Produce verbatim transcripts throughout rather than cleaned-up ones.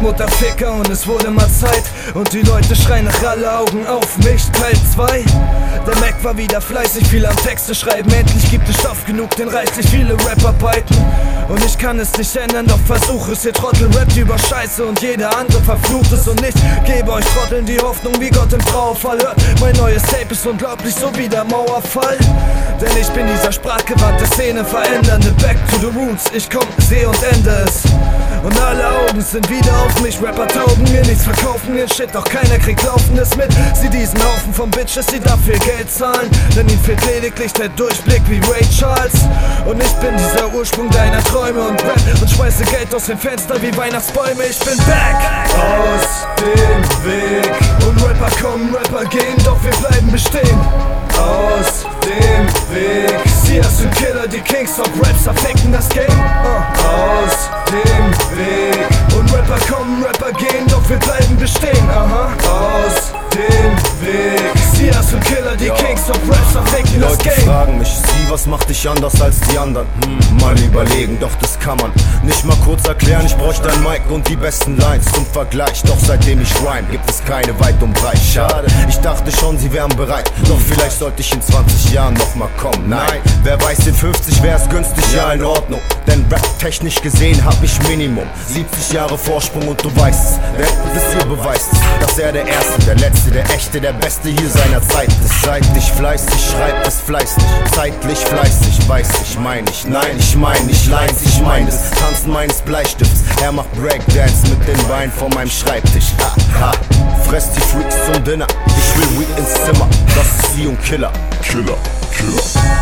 Mutter Ficker und es wurde mal Zeit. Und die Leute schreien nach alle Augen auf mich, Teil zwei. Der Mac war wieder fleißig, viel am Texte schreiben. Endlich gibt es Stoff genug, den reichlich viele Rapper biten. Und ich kann es nicht ändern, doch versuch es. Ihr Trottel rappt über Scheiße und jeder andere verflucht es. Und ich gebe euch Trotteln die Hoffnung wie Gott im Trauerfall. Hört, mein neues Tape ist unglaublich, so wie der Mauerfall. Denn ich bin dieser sprachgewandte Szene verändernde. Back to the roots, ich komm, seh und ende es. Und alle Augen sind wieder auf mich. Rapper taugen mir nichts, verkaufen mir Shit, doch keiner kriegt Laufendes mit. Sie diesen Haufen von Bitches, die dafür Geld zahlen. Denn ihnen fehlt lediglich der Durchblick wie Ray Charles. Und ich bin dieser Ursprung deiner Träume und Rap und schmeiße Geld aus dem Fenster wie Weihnachtsbäume. Ich bin back aus dem Weg. Und Rapper kommen, Rapper gehen, doch wir bleiben bestehen. Aus dem Weg. Sie sind Killer, die Kings of Raps verficken das Game. uh. Aus dem Weg. Und Rapper kommen, Rapper gehen, doch wir bleiben bestehen. Aha. Aus dem Weg. Sie sind Killer, die Kings of Raps verficken das Game. Die Leute fragen mich, sie, was macht dich anders als die anderen? Hm, mal überlegen, doch das kann man nicht mal kurz erklären. Ich bräuchte ein Mic und die besten Lines zum Vergleich. Doch seitdem ich rhyme, gibt es keine weit und breit. Schade, ich dachte schon, sie wären bereit. Doch vielleicht sollte ich in zwanzig Jahren nochmal kommen. Nein, wer weiß, in fünfzig wär's günstig, ja in Ordnung. Denn rap-technisch gesehen hab ich Minimum siebzig Jahre Vorsprung und du weißt es. Wer das hier beweist es, dass er der Erste, der Letzte, der Echte, der Beste hier seiner Zeit ist. Seid ich fleißig, schreibt es fleißig. Zeitlich fleißig, weiß ich, mein ich. Nein, ich mein nicht Lines, ich mein es. Tanzen meines Bleistifts, er macht Breakdance mit den Beinen vor meinem Schreibtisch. Ha, ha. Fress die Freaks zum Dinner, ich will Weed ins Zimmer. Das ist sie und Killer. Killer, Killer.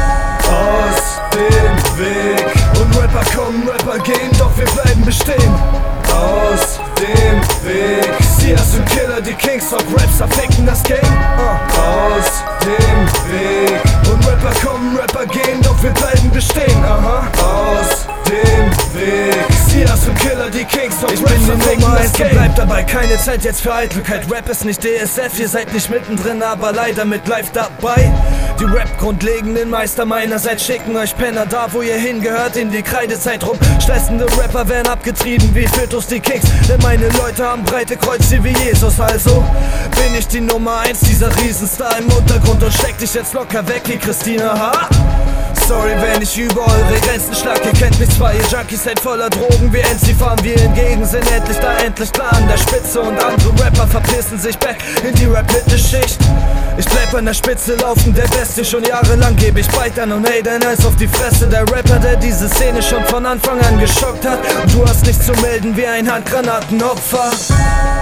Aus dem Weg. Und Rapper kommen, Rapper gehen, doch wir bleiben bestehen. Aus dem Weg. Sie sind Killer, die Kings of Raps verficken das Game. uh. Aus dem Weg. Und Rapper kommen, Rapper gehen, doch wir bleiben bestehen. Aha. Aus dem Weg. Sie sind Killer, die Kings of Raps verficken das Game. Bleibt dabei, keine Zeit jetzt für Eitelkeit. Rap ist nicht D S F, ihr seid nicht mittendrin, aber leider mit live dabei. Die Rap-grundlegenden Meister meinerseits schicken euch Penner da, wo ihr hingehört, in die Kreidezeit rum. Stressende Rapper werden abgetrieben wie Fötus die Kings. Denn meine Leute haben breite Kreuze wie Jesus. Also bin ich die Nummer eins, dieser Riesenstar im Untergrund und steck dich jetzt locker weg wie Christina H. Sorry, wenn ich über eure Grenzen schlag. Ihr kennt mich zwar, ihr Junkies seid voller Drogen wie N C fahren wir hingegen sind endlich da, endlich klar an der Spitze. Und andere Rapper verpissen sich back in die Rap-Mittelschicht. Ich bleib an der Spitze laufen, der Beste. Schon jahrelang gebe ich Beitern und Hatern eins auf die Fresse. Der Rapper, der diese Szene schon von Anfang an geschockt hat. Und du hast nichts zu melden wie ein Handgranatenopfer.